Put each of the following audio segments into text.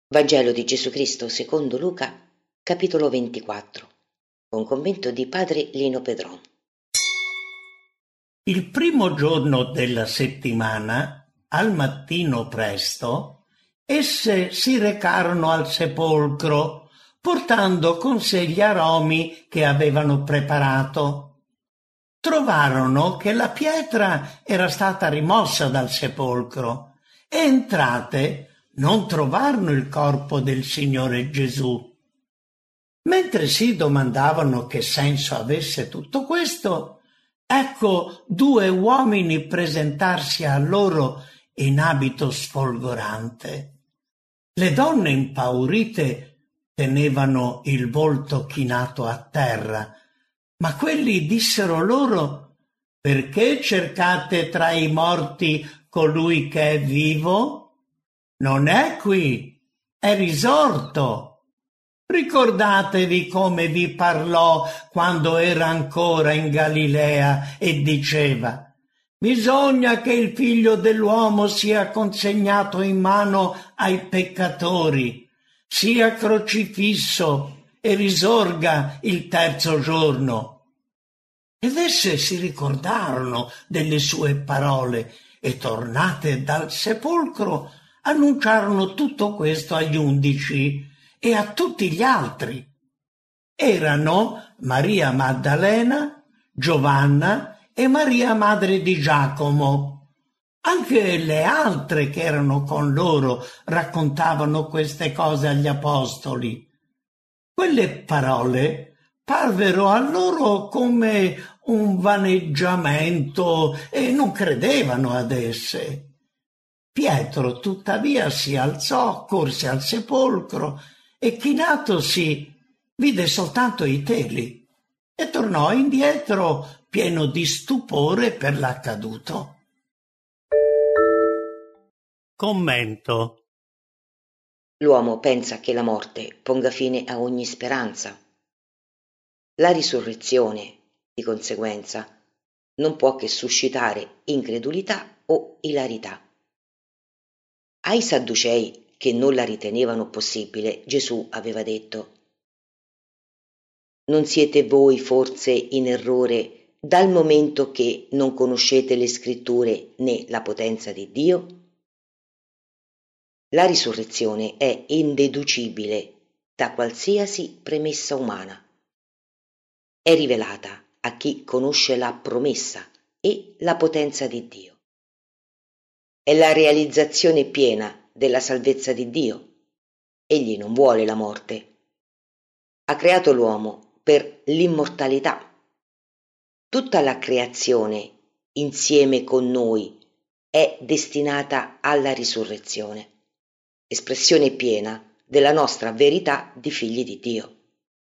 Vangelo di Gesù Cristo secondo Luca, capitolo 24, con commento di padre Lino Pedron. Il primo giorno della settimana, al mattino presto, esse si recarono al sepolcro, portando con sé gli aromi che avevano preparato. Trovarono che la pietra era stata rimossa dal sepolcro e entrate non trovarono il corpo del Signore Gesù. Mentre si domandavano che senso avesse tutto questo, ecco due uomini presentarsi a loro in abito sfolgorante. Le donne impaurite tenevano il volto chinato a terra, ma quelli dissero loro: «Perché cercate tra i morti colui che è vivo? Non è qui, è risorto. Ricordatevi come vi parlò quando era ancora in Galilea e diceva: bisogna che il figlio dell'uomo sia consegnato in mano ai peccatori, sia crocifisso e risorga il terzo giorno». Ed esse si ricordarono delle sue parole e, tornate dal sepolcro, annunciarono tutto questo agli 11 e a tutti gli altri. Erano Maria Maddalena, Giovanna e Maria madre di Giacomo. Anche le altre che erano con loro raccontavano queste cose agli apostoli. Quelle parole parvero a loro come un vaneggiamento e non credevano ad esse. Pietro tuttavia si alzò, corse al sepolcro e chinatosi vide soltanto i teli e tornò indietro pieno di stupore per l'accaduto. Commento. L'uomo pensa che la morte ponga fine a ogni speranza. La risurrezione, di conseguenza, non può che suscitare incredulità o ilarità. Ai Sadducei, che non la ritenevano possibile, Gesù aveva detto: «Non siete voi forse in errore dal momento che non conoscete le scritture né la potenza di Dio?» La risurrezione è indeducibile da qualsiasi premessa umana. È rivelata a chi conosce la promessa e la potenza di Dio. È la realizzazione piena della salvezza di Dio. Egli non vuole la morte. Ha creato l'uomo per l'immortalità. Tutta la creazione, insieme con noi, è destinata alla risurrezione, espressione piena della nostra verità di figli di Dio.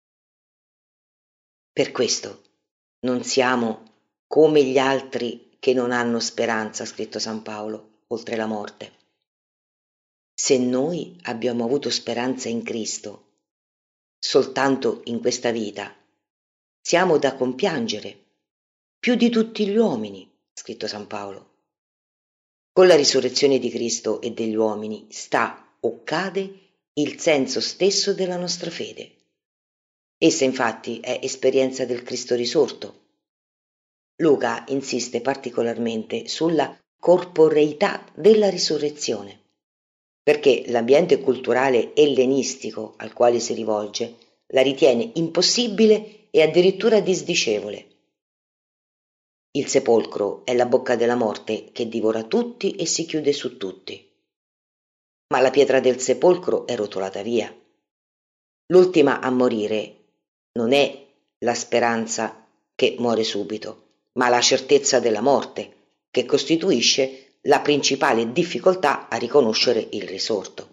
Per questo non siamo come gli altri che non hanno speranza, ha scritto San Paolo, oltre la morte. Se noi abbiamo avuto speranza in Cristo soltanto in questa vita, siamo da compiangere più di tutti gli uomini, ha scritto San Paolo. Con la risurrezione di Cristo e degli uomini sta o cade il senso stesso della nostra fede. Essa infatti è esperienza del Cristo risorto. Luca insiste particolarmente sulla corporeità della risurrezione, perché l'ambiente culturale ellenistico al quale si rivolge la ritiene impossibile e addirittura disdicevole. Il sepolcro è la bocca della morte che divora tutti e si chiude su tutti. Ma la pietra del sepolcro è rotolata via. L'ultima a morire non è la speranza che muore subito, ma la certezza della morte, che costituisce la principale difficoltà a riconoscere il risorto.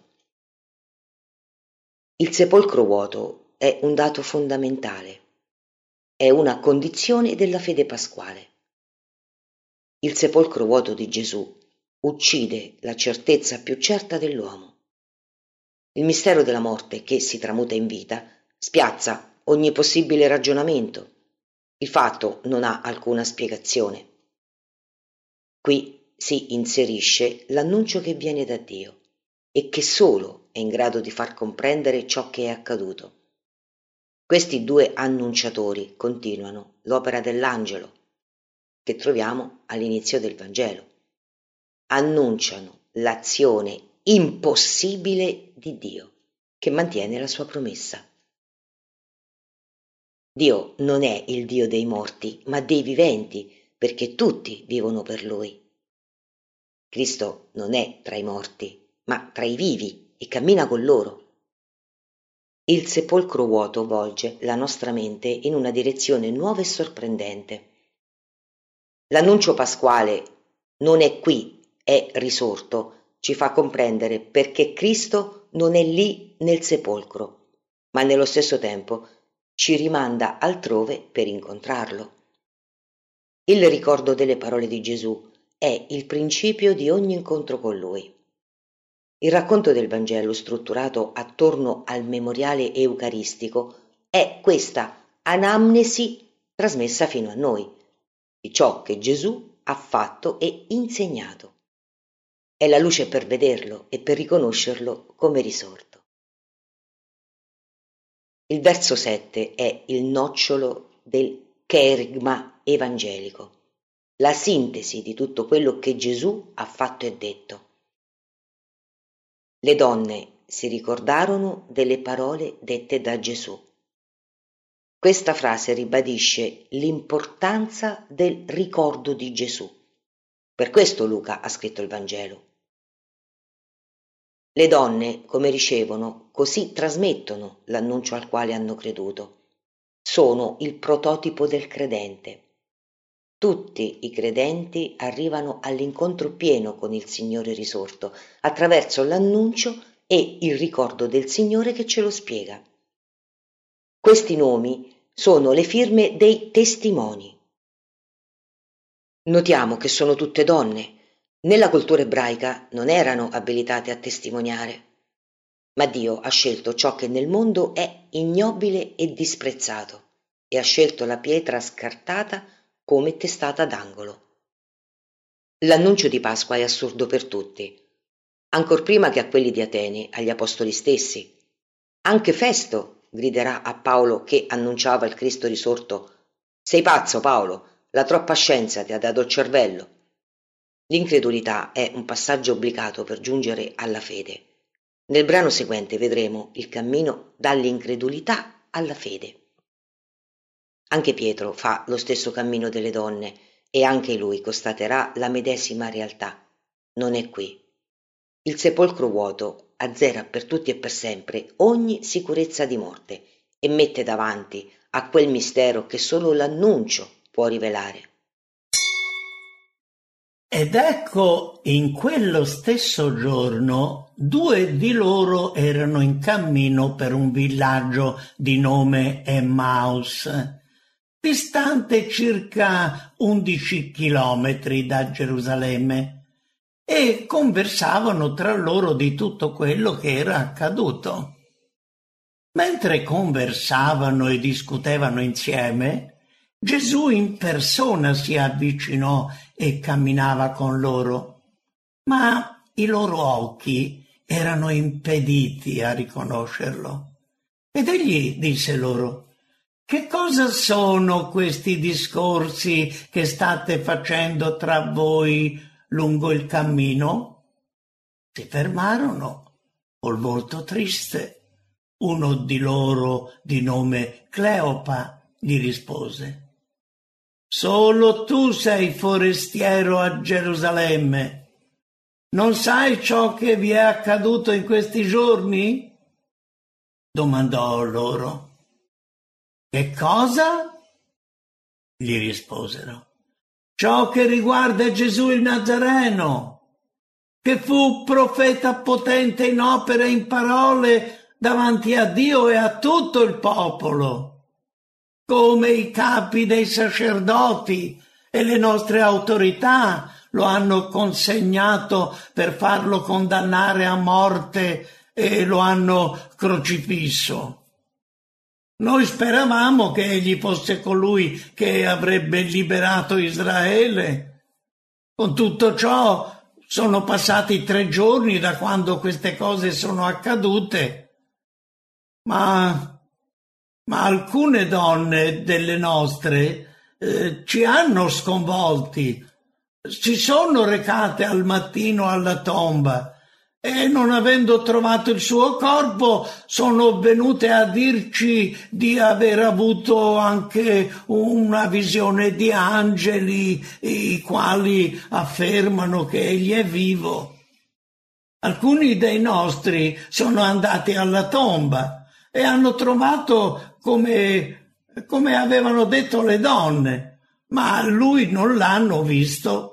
Il sepolcro vuoto è un dato fondamentale, è una condizione della fede pasquale. Il sepolcro vuoto di Gesù uccide la certezza più certa dell'uomo. Il mistero della morte, che si tramuta in vita, spiazza ogni possibile ragionamento. Il fatto non ha alcuna spiegazione. Qui si inserisce l'annuncio che viene da Dio e che solo è in grado di far comprendere ciò che è accaduto. Questi due annunciatori continuano l'opera dell'angelo che troviamo all'inizio del Vangelo. Annunciano l'azione impossibile di Dio, che mantiene la sua promessa. Dio non è il Dio dei morti, ma dei viventi, perché tutti vivono per Lui. Cristo non è tra i morti, ma tra i vivi e cammina con loro. Il sepolcro vuoto volge la nostra mente in una direzione nuova e sorprendente. L'annuncio pasquale non è qui, è risorto, ci fa comprendere perché Cristo non è lì nel sepolcro, ma nello stesso tempo ci rimanda altrove per incontrarlo. Il ricordo delle parole di Gesù è il principio di ogni incontro con Lui. Il racconto del Vangelo, strutturato attorno al memoriale eucaristico, è questa anamnesi trasmessa fino a noi, di ciò che Gesù ha fatto e insegnato. È la luce per vederlo e per riconoscerlo come risorto. Il verso 7 è il nocciolo del cherigma evangelico, la sintesi di tutto quello che Gesù ha fatto e detto. Le donne si ricordarono delle parole dette da Gesù. Questa frase ribadisce l'importanza del ricordo di Gesù. Per questo Luca ha scritto il Vangelo. Le donne, come ricevono, così trasmettono l'annuncio al quale hanno creduto. Sono il prototipo del credente. Tutti i credenti arrivano all'incontro pieno con il Signore risorto attraverso l'annuncio e il ricordo del Signore che ce lo spiega. Questi nomi sono le firme dei testimoni. Notiamo che sono tutte donne. Nella cultura ebraica non erano abilitate a testimoniare, ma Dio ha scelto ciò che nel mondo è ignobile e disprezzato e ha scelto la pietra scartata come testata d'angolo. L'annuncio di Pasqua è assurdo per tutti, ancor prima che a quelli di Atene, agli apostoli stessi. Anche Festo griderà a Paolo che annunciava il Cristo risorto: «Sei pazzo, Paolo, la troppa scienza ti ha dato il cervello». L'incredulità è un passaggio obbligato per giungere alla fede. Nel brano seguente vedremo il cammino dall'incredulità alla fede. Anche Pietro fa lo stesso cammino delle donne e anche lui constaterà la medesima realtà. Non è qui. Il sepolcro vuoto azzera per tutti e per sempre ogni sicurezza di morte e mette davanti a quel mistero che solo l'annuncio può rivelare. Ed ecco, in quello stesso giorno, 2 di loro erano in cammino per un villaggio di nome Emmaus, distante circa 11 chilometri da Gerusalemme, e conversavano tra loro di tutto quello che era accaduto. Mentre conversavano e discutevano insieme, Gesù in persona si avvicinò e camminava con loro, ma i loro occhi erano impediti a riconoscerlo. Ed egli disse loro: «Che cosa sono questi discorsi che state facendo tra voi lungo il cammino?» Si fermarono, col volto triste. Uno di loro, di nome Cleopa, gli rispose: «Solo tu sei forestiero a Gerusalemme. Non sai ciò che vi è accaduto in questi giorni?» Domandò loro. «Che cosa?» Gli risposero: «Ciò che riguarda Gesù il Nazareno, che fu profeta potente in opere e in parole davanti a Dio e a tutto il popolo. Come i capi dei sacerdoti e le nostre autorità lo hanno consegnato per farlo condannare a morte e lo hanno crocifisso. Noi speravamo che egli fosse colui che avrebbe liberato Israele. Con tutto ciò sono passati 3 giorni da quando queste cose sono accadute, ma alcune donne delle nostre ci hanno sconvolti. Si sono recate al mattino alla tomba e, non avendo trovato il suo corpo, sono venute a dirci di aver avuto anche una visione di angeli, i quali affermano che egli è vivo. Alcuni dei nostri sono andati alla tomba e hanno trovato come avevano detto le donne, ma lui non l'hanno visto.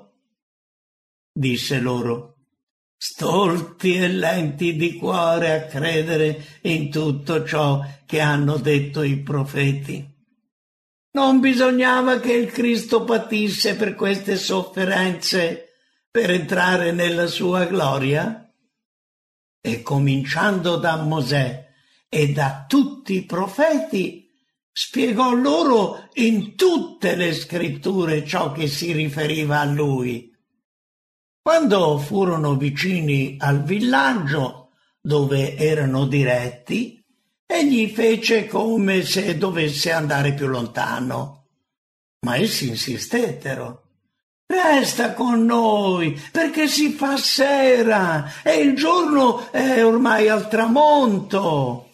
Disse loro: stolti e lenti di cuore a credere in tutto ciò che hanno detto i profeti. Non bisognava che il Cristo patisse per queste sofferenze per entrare nella sua gloria? E cominciando da Mosè e da tutti i profeti, spiegò loro in tutte le scritture ciò che si riferiva a lui. Quando furono vicini al villaggio dove erano diretti, egli fece come se dovesse andare più lontano. Ma essi insistettero: resta con noi, perché si fa sera e il giorno è ormai al tramonto.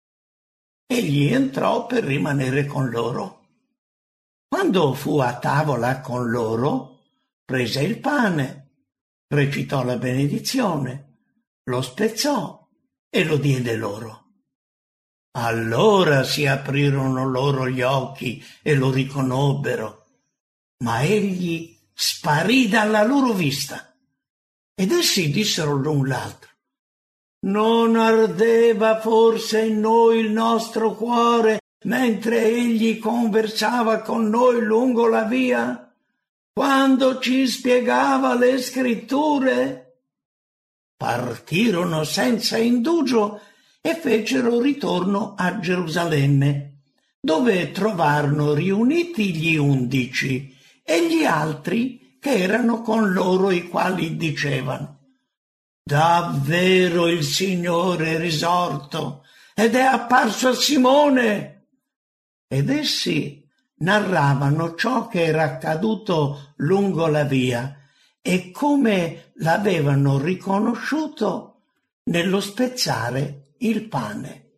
Egli entrò per rimanere con loro. Quando fu a tavola con loro, prese il pane, recitò la benedizione, lo spezzò e lo diede loro. Allora si aprirono loro gli occhi e lo riconobbero, ma egli sparì dalla loro vista. Ed essi dissero l'un l'altro: non ardeva forse in noi il nostro cuore mentre egli conversava con noi lungo la via, quando ci spiegava le scritture? Partirono senza indugio e fecero ritorno a Gerusalemme, dove trovarono riuniti gli 11 e gli altri che erano con loro, i quali dicevano: davvero il Signore è risorto ed è apparso a Simone. Ed essi narravano ciò che era accaduto lungo la via e come l'avevano riconosciuto nello spezzare il pane.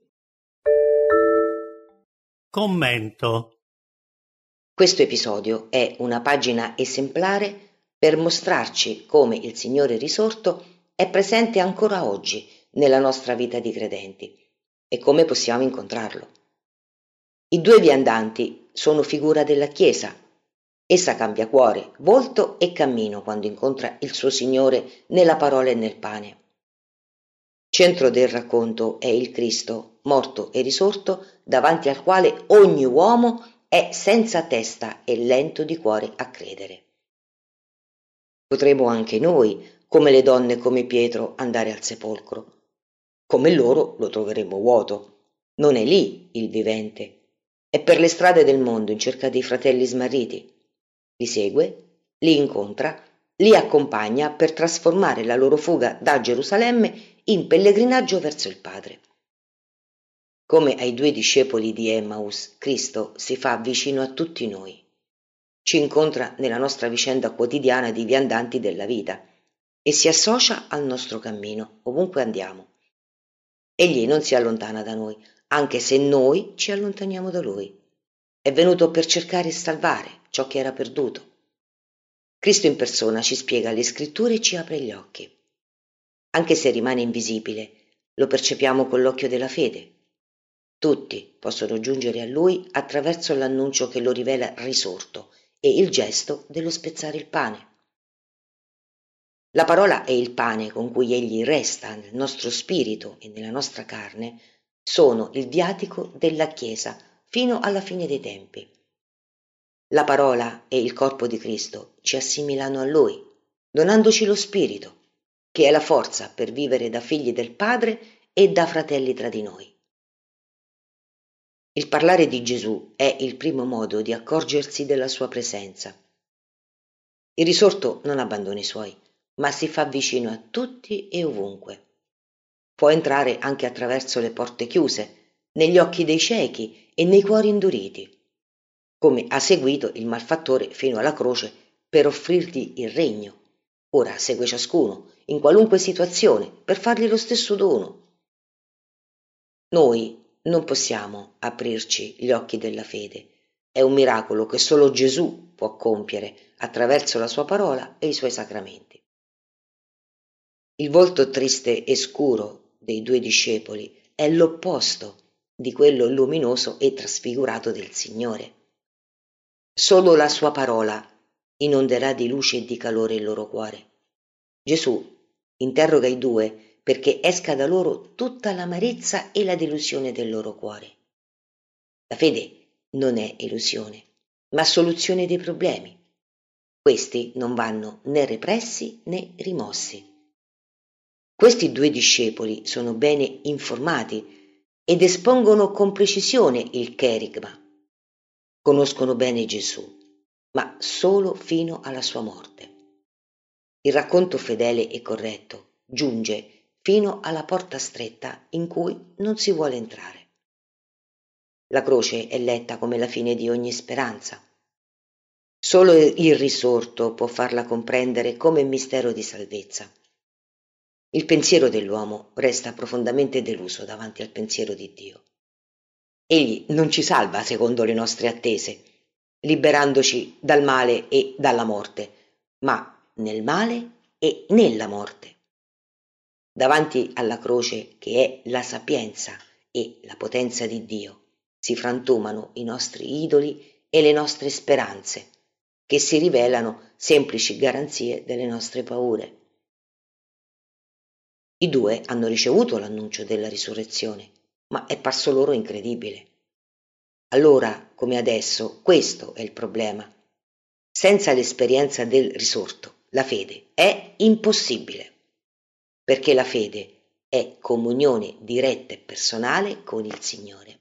Commento. Questo episodio è una pagina esemplare per mostrarci come il Signore risorto è presente ancora oggi nella nostra vita di credenti e come possiamo incontrarlo. I 2 viandanti sono figura della Chiesa. Essa cambia cuore, volto e cammino quando incontra il suo Signore nella parola e nel pane. Centro del racconto è il Cristo, morto e risorto, davanti al quale ogni uomo è senza testa e lento di cuore a credere. Potremo anche noi, come le donne, come Pietro, andare al sepolcro. Come loro lo troveremo vuoto. Non è lì il vivente. È per le strade del mondo in cerca dei fratelli smarriti. Li segue, li incontra, li accompagna per trasformare la loro fuga da Gerusalemme in pellegrinaggio verso il Padre. Come ai 2 discepoli di Emmaus, Cristo si fa vicino a tutti noi. Ci incontra nella nostra vicenda quotidiana di viandanti della vita e si associa al nostro cammino, ovunque andiamo. Egli non si allontana da noi, anche se noi ci allontaniamo da Lui. È venuto per cercare e salvare ciò che era perduto. Cristo in persona ci spiega le scritture e ci apre gli occhi. Anche se rimane invisibile, lo percepiamo con l'occhio della fede. Tutti possono giungere a Lui attraverso l'annuncio che lo rivela risorto e il gesto dello spezzare il pane. La parola e il pane con cui Egli resta nel nostro spirito e nella nostra carne sono il viatico della Chiesa fino alla fine dei tempi. La parola e il corpo di Cristo ci assimilano a Lui, donandoci lo spirito, che è la forza per vivere da figli del Padre e da fratelli tra di noi. Il parlare di Gesù è il primo modo di accorgersi della sua presenza. Il risorto non abbandona i suoi, ma si fa vicino a tutti e ovunque. Può entrare anche attraverso le porte chiuse, negli occhi dei ciechi e nei cuori induriti, come ha seguito il malfattore fino alla croce per offrirgli il regno. Ora segue ciascuno, in qualunque situazione, per fargli lo stesso dono. Noi non possiamo aprirci gli occhi della fede. È un miracolo che solo Gesù può compiere attraverso la sua parola e i suoi sacramenti. Il volto triste e scuro dei due discepoli è l'opposto di quello luminoso e trasfigurato del Signore. Solo la sua parola inonderà di luce e di calore il loro cuore. Gesù interroga i due perché esca da loro tutta l'amarezza e la delusione del loro cuore. La fede non è illusione, ma soluzione dei problemi. Questi non vanno né repressi né rimossi. Questi due discepoli sono bene informati ed espongono con precisione il cherigma. Conoscono bene Gesù, ma solo fino alla sua morte. Il racconto fedele e corretto giunge fino alla porta stretta in cui non si vuole entrare. La croce è letta come la fine di ogni speranza. Solo il risorto può farla comprendere come mistero di salvezza. Il pensiero dell'uomo resta profondamente deluso davanti al pensiero di Dio. Egli non ci salva secondo le nostre attese, liberandoci dal male e dalla morte, ma nel male e nella morte. Davanti alla croce, che è la sapienza e la potenza di Dio, si frantumano i nostri idoli e le nostre speranze, che si rivelano semplici garanzie delle nostre paure. I due hanno ricevuto l'annuncio della risurrezione, ma è parso loro incredibile. Allora, come adesso, questo è il problema. Senza l'esperienza del risorto, la fede è impossibile, perché la fede è comunione diretta e personale con il Signore.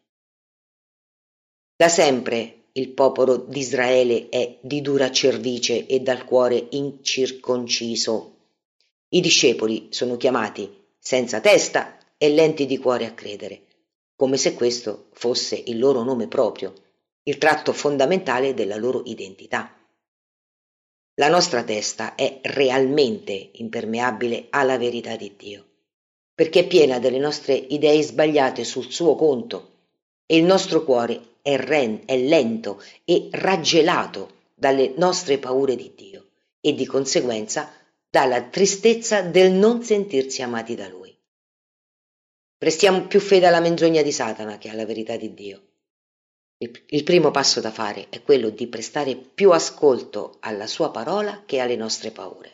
Da sempre il popolo di Israele è di dura cervice e dal cuore incirconciso. I discepoli sono chiamati senza testa e lenti di cuore a credere, come se questo fosse il loro nome proprio, il tratto fondamentale della loro identità. La nostra testa è realmente impermeabile alla verità di Dio, perché è piena delle nostre idee sbagliate sul suo conto, e il nostro cuore è lento e raggelato dalle nostre paure di Dio e di conseguenza dalla tristezza del non sentirsi amati da Lui. Prestiamo più fede alla menzogna di Satana che alla verità di Dio. Il primo passo da fare è quello di prestare più ascolto alla sua parola che alle nostre paure.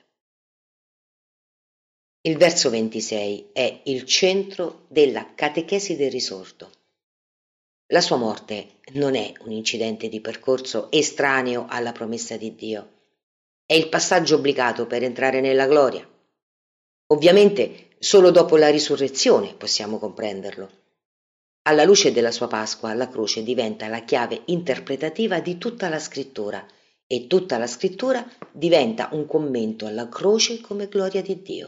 Il verso 26 è il centro della catechesi del risorto. La sua morte non è un incidente di percorso estraneo alla promessa di Dio. È il passaggio obbligato per entrare nella gloria. Ovviamente solo dopo la risurrezione possiamo comprenderlo. Alla luce della sua Pasqua, la croce diventa la chiave interpretativa di tutta la scrittura e tutta la scrittura diventa un commento alla croce come gloria di Dio.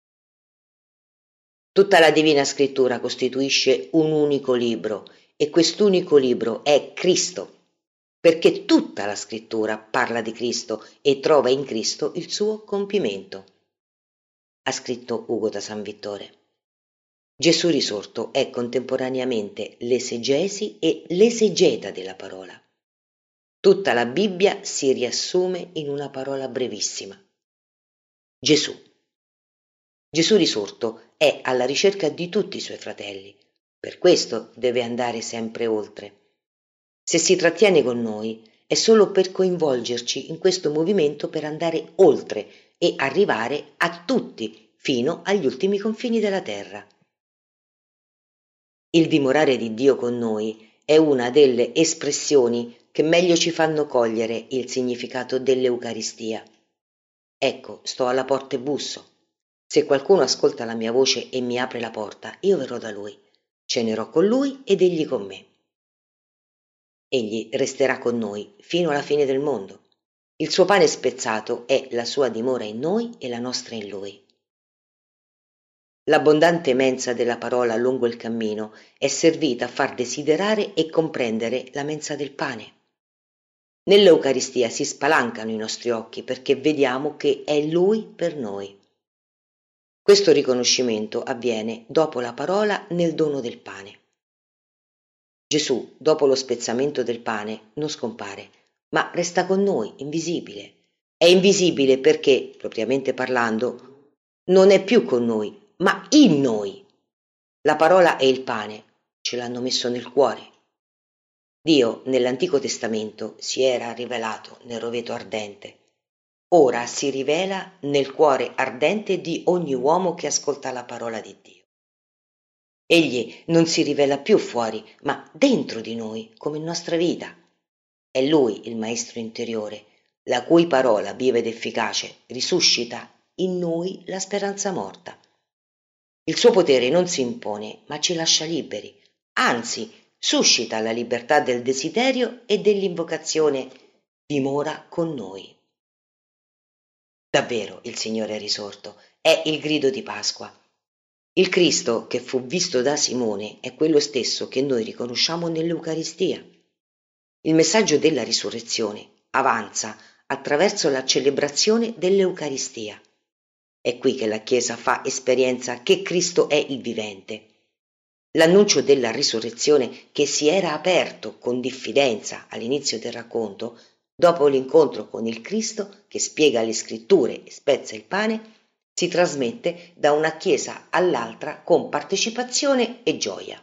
Tutta la Divina Scrittura costituisce un unico libro e quest'unico libro è Cristo, perché tutta la Scrittura parla di Cristo e trova in Cristo il suo compimento. Ha scritto Ugo da San Vittore. Gesù risorto è contemporaneamente l'esegesi e l'esegeta della parola. Tutta la Bibbia si riassume in una parola brevissima. Gesù. Gesù risorto è alla ricerca di tutti i suoi fratelli, per questo deve andare sempre oltre. Se si trattiene con noi è solo per coinvolgerci in questo movimento per andare oltre e arrivare a tutti fino agli ultimi confini della terra. Il dimorare di Dio con noi è una delle espressioni che meglio ci fanno cogliere il significato dell'Eucaristia. Ecco, sto alla porta e busso. Se qualcuno ascolta la mia voce e mi apre la porta, io verrò da lui, cenerò con lui ed egli con me. Egli resterà con noi fino alla fine del mondo. Il suo pane spezzato è la sua dimora in noi e la nostra in lui. L'abbondante mensa della parola lungo il cammino è servita a far desiderare e comprendere la mensa del pane. Nell'Eucaristia si spalancano i nostri occhi perché vediamo che è Lui per noi. Questo riconoscimento avviene dopo la parola nel dono del pane. Gesù, dopo lo spezzamento del pane, non scompare, ma resta con noi, invisibile. È invisibile perché, propriamente parlando, non è più con noi, ma in noi. La parola e il pane ce l'hanno messo nel cuore. Dio nell'Antico Testamento si era rivelato nel roveto ardente. Ora si rivela nel cuore ardente di ogni uomo che ascolta la parola di Dio. Egli non si rivela più fuori, ma dentro di noi, come in nostra vita. È Lui il Maestro interiore, la cui parola viva ed efficace risuscita in noi la speranza morta. Il suo potere non si impone, ma ci lascia liberi, anzi suscita la libertà del desiderio e dell'invocazione dimora con noi. Davvero il Signore è risorto, è il grido di Pasqua. Il Cristo che fu visto da Simone è quello stesso che noi riconosciamo nell'Eucaristia. Il messaggio della risurrezione avanza attraverso la celebrazione dell'Eucaristia. È qui che la Chiesa fa esperienza che Cristo è il vivente. L'annuncio della risurrezione che si era aperto con diffidenza all'inizio del racconto, dopo l'incontro con il Cristo che spiega le scritture e spezza il pane, si trasmette da una Chiesa all'altra con partecipazione e gioia.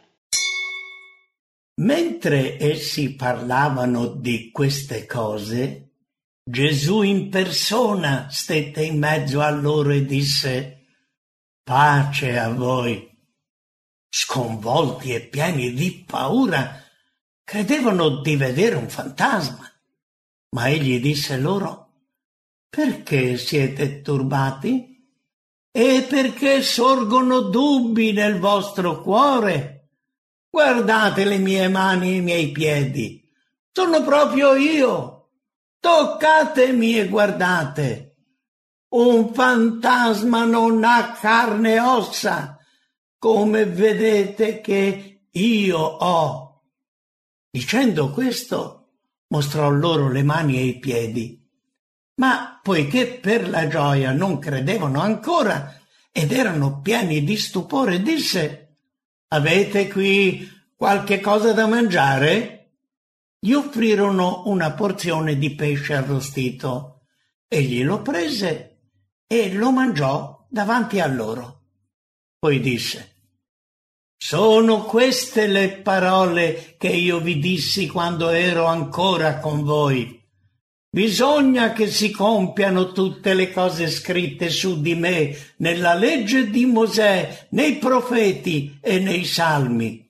Mentre essi parlavano di queste cose, Gesù in persona stette in mezzo a loro e disse: «Pace a voi». Sconvolti e pieni di paura, credevano di vedere un fantasma. Ma egli disse loro: «Perché siete turbati? E perché sorgono dubbi nel vostro cuore? Guardate le mie mani e i miei piedi, sono proprio io. Toccatemi e guardate. Un fantasma non ha carne e ossa, come vedete che io ho». Dicendo questo, mostrò loro le mani e i piedi. Ma poiché per la gioia non credevano ancora ed erano pieni di stupore, disse: «Avete qui qualche cosa da mangiare?» Gli offrirono una porzione di pesce arrostito. Egli lo prese e lo mangiò davanti a loro. Poi disse: «Sono queste le parole che io vi dissi quando ero ancora con voi. Bisogna che si compiano tutte le cose scritte su di me nella legge di Mosè, nei profeti e nei salmi».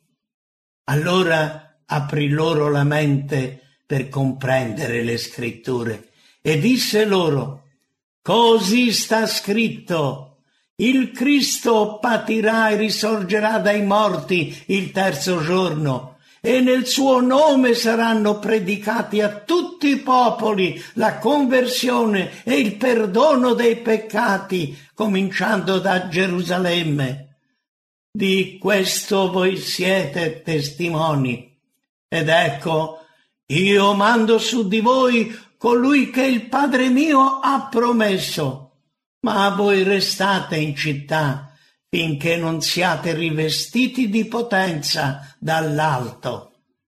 Allora aprì loro la mente per comprendere le scritture e disse loro: «Così sta scritto: il Cristo patirà e risorgerà dai morti il terzo giorno, e nel suo nome saranno predicati a tutti i popoli la conversione e il perdono dei peccati, cominciando da Gerusalemme. Di questo voi siete testimoni. Ed ecco, io mando su di voi colui che il Padre mio ha promesso, ma voi restate in città finché non siate rivestiti di potenza dall'alto».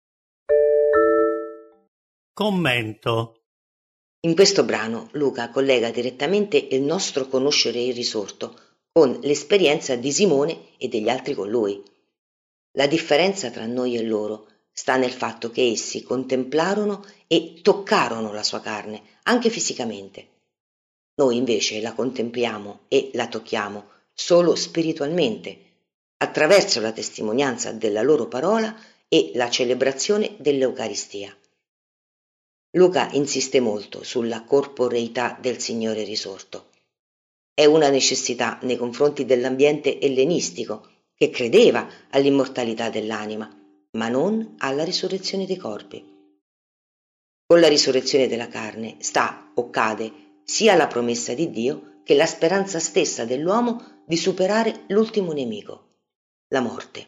Commento. In questo brano Luca collega direttamente il nostro conoscere il risorto con l'esperienza di Simone e degli altri con lui. La differenza tra noi e loro sta nel fatto che essi contemplarono e toccarono la sua carne, anche fisicamente. Noi invece la contempliamo e la tocchiamo solo spiritualmente, attraverso la testimonianza della loro parola e la celebrazione dell'Eucaristia. Luca insiste molto sulla corporeità del Signore risorto. È una necessità nei confronti dell'ambiente ellenistico che credeva all'immortalità dell'anima, ma non alla risurrezione dei corpi. Con la risurrezione della carne sta o cade sia la promessa di Dio che la speranza stessa dell'uomo di superare l'ultimo nemico, la morte.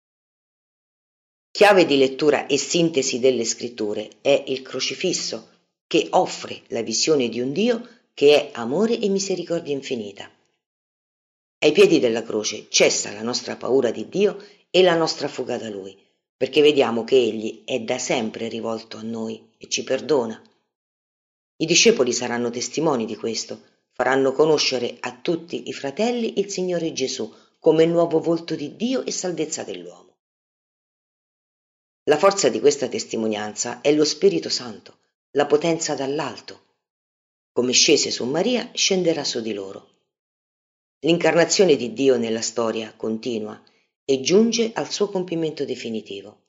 Chiave di lettura e sintesi delle scritture è il crocifisso, che offre la visione di un Dio che è amore e misericordia infinita. Ai piedi della croce cessa la nostra paura di Dio e la nostra fuga da Lui, perché vediamo che Egli è da sempre rivolto a noi e ci perdona. I discepoli saranno testimoni di questo, faranno conoscere a tutti i fratelli il Signore Gesù come nuovo volto di Dio e salvezza dell'uomo. La forza di questa testimonianza è lo Spirito Santo, la potenza dall'alto. Come scese su Maria, scenderà su di loro. L'incarnazione di Dio nella storia continua e giunge al suo compimento definitivo.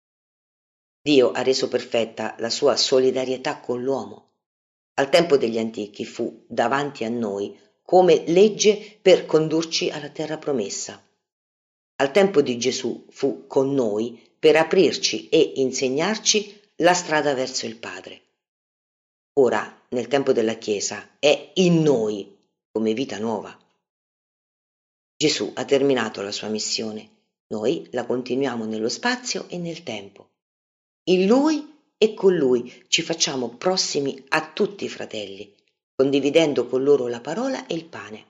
Dio ha reso perfetta la sua solidarietà con l'uomo. Al tempo degli antichi fu davanti a noi come legge per condurci alla terra promessa. Al tempo di Gesù fu con noi per aprirci e insegnarci la strada verso il Padre. Ora, nel tempo della Chiesa, è in noi come vita nuova. Gesù ha terminato la sua missione, noi la continuiamo nello spazio e nel tempo. In Lui e con Lui ci facciamo prossimi a tutti i fratelli, condividendo con loro la parola e il pane.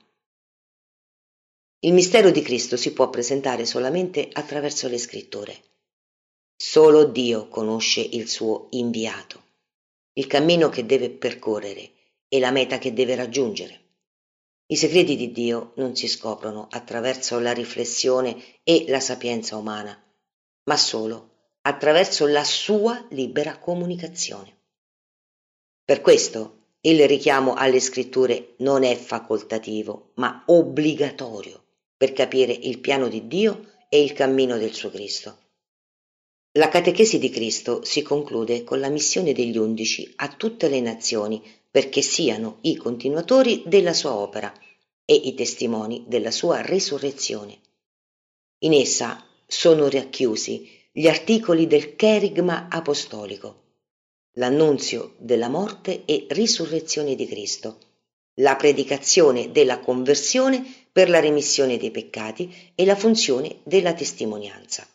Il mistero di Cristo si può presentare solamente attraverso le scritture. Solo Dio conosce il suo inviato, il cammino che deve percorrere e la meta che deve raggiungere. I segreti di Dio non si scoprono attraverso la riflessione e la sapienza umana, ma solo attraverso la sua libera comunicazione. Per questo il richiamo alle scritture non è facoltativo, ma obbligatorio per capire il piano di Dio e il cammino del suo Cristo. La catechesi di Cristo si conclude con la missione degli 11 a tutte le nazioni perché siano i continuatori della sua opera e i testimoni della sua risurrezione. In essa sono racchiusi gli articoli del cherigma apostolico, l'annunzio della morte e risurrezione di Cristo, la predicazione della conversione per la remissione dei peccati e la funzione della testimonianza.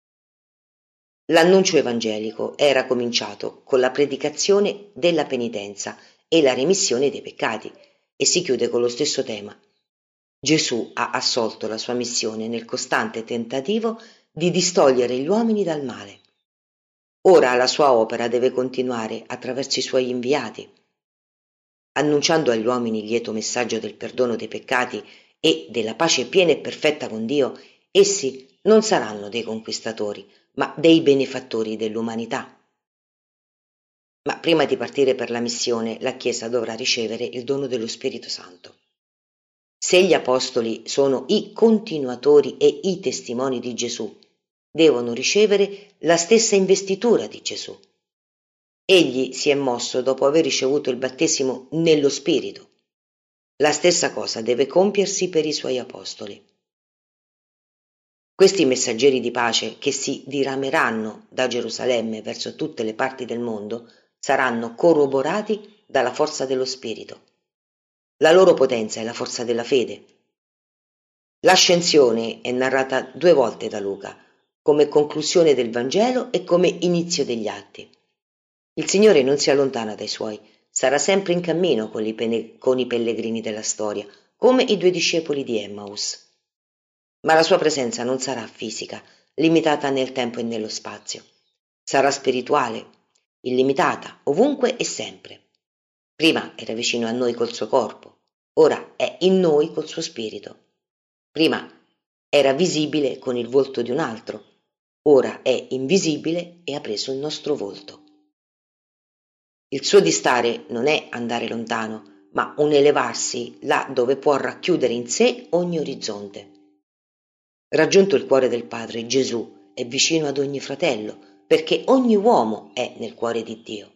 L'annuncio evangelico era cominciato con la predicazione della penitenza e la remissione dei peccati e si chiude con lo stesso tema. Gesù ha assolto la sua missione nel costante tentativo di distogliere gli uomini dal male. Ora la sua opera deve continuare attraverso i suoi inviati. Annunciando agli uomini il lieto messaggio del perdono dei peccati e della pace piena e perfetta con Dio, essi non saranno dei conquistatori, ma dei benefattori dell'umanità. Ma prima di partire per la missione, la Chiesa dovrà ricevere il dono dello Spirito Santo. Se gli apostoli sono i continuatori e i testimoni di Gesù, devono ricevere la stessa investitura di Gesù. Egli si è mosso dopo aver ricevuto il battesimo nello Spirito. La stessa cosa deve compiersi per i suoi apostoli. Questi messaggeri di pace che si dirameranno da Gerusalemme verso tutte le parti del mondo saranno corroborati dalla forza dello Spirito. La loro potenza è la forza della fede. L'ascensione è narrata 2 volte da Luca, come conclusione del Vangelo e come inizio degli Atti. Il Signore non si allontana dai Suoi, sarà sempre in cammino con i pellegrini della storia, come i 2 discepoli di Emmaus. Ma la sua presenza non sarà fisica, limitata nel tempo e nello spazio. Sarà spirituale, illimitata, ovunque e sempre. Prima era vicino a noi col suo corpo, ora è in noi col suo spirito. Prima era visibile con il volto di un altro, ora è invisibile e ha preso il nostro volto. Il suo distare non è andare lontano, ma un elevarsi là dove può racchiudere in sé ogni orizzonte. Raggiunto il cuore del Padre, Gesù è vicino ad ogni fratello, perché ogni uomo è nel cuore di Dio.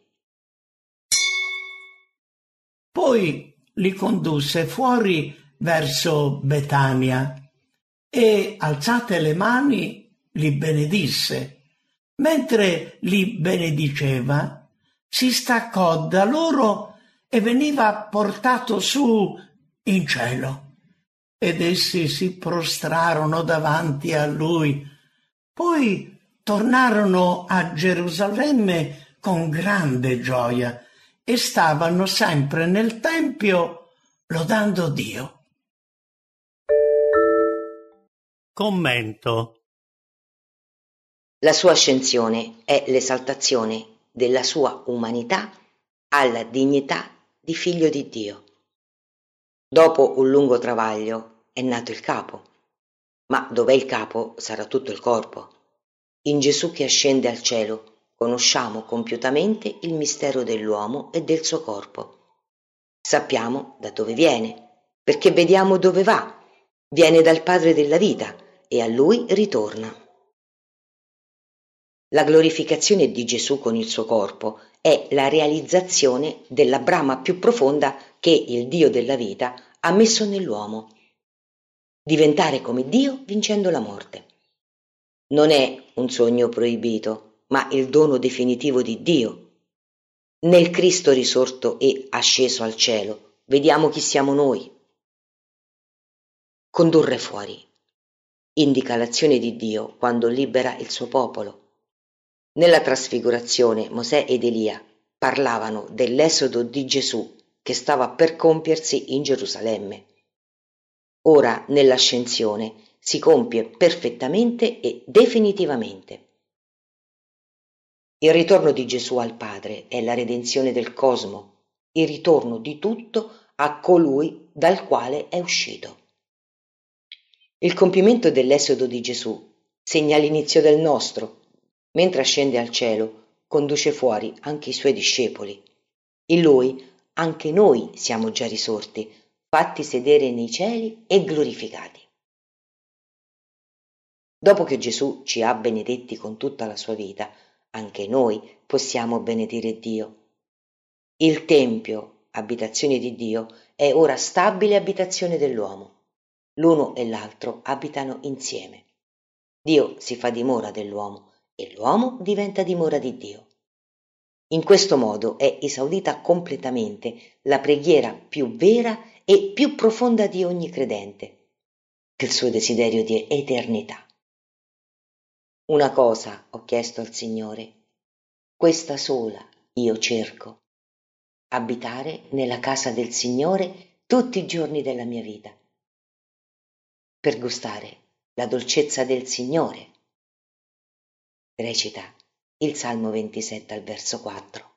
Poi li condusse fuori verso Betania e, alzate le mani, li benedisse. Mentre li benediceva, si staccò da loro e veniva portato su in cielo. Ed essi si prostrarono davanti a lui. Poi tornarono a Gerusalemme con grande gioia e stavano sempre nel Tempio lodando Dio. Commento. La sua ascensione è l'esaltazione della sua umanità alla dignità di figlio di Dio. Dopo un lungo travaglio è nato il capo, ma dov'è il capo sarà tutto il corpo. In Gesù che ascende al cielo conosciamo compiutamente il mistero dell'uomo e del suo corpo. Sappiamo da dove viene, perché vediamo dove va. Viene dal Padre della vita e a Lui ritorna. La glorificazione di Gesù con il suo corpo è la realizzazione della brama più profonda che il Dio della vita ha messo nell'uomo. Diventare come Dio vincendo la morte. Non è un sogno proibito, ma il dono definitivo di Dio. Nel Cristo risorto e asceso al cielo, vediamo chi siamo noi. Condurre fuori. Indica l'azione di Dio quando libera il suo popolo. Nella trasfigurazione Mosè ed Elia parlavano dell'esodo di Gesù che stava per compiersi in Gerusalemme. Ora nell'ascensione si compie perfettamente e definitivamente. Il ritorno di Gesù al Padre è la redenzione del cosmo, il ritorno di tutto a colui dal quale è uscito. Il compimento dell'esodo di Gesù segna l'inizio del nostro. Mentre ascende al cielo, conduce fuori anche i suoi discepoli. In lui anche noi siamo già risorti, fatti sedere nei cieli e glorificati. Dopo che Gesù ci ha benedetti con tutta la sua vita, anche noi possiamo benedire Dio. Il Tempio, abitazione di Dio, è ora stabile abitazione dell'uomo. L'uno e l'altro abitano insieme. Dio si fa dimora dell'uomo e l'uomo diventa dimora di Dio. In questo modo è esaudita completamente la preghiera più vera e più profonda di ogni credente, il suo desiderio di eternità. Una cosa ho chiesto al Signore, questa sola io cerco, abitare nella casa del Signore tutti i giorni della mia vita, per gustare la dolcezza del Signore. Recita il Salmo 27 al verso 4.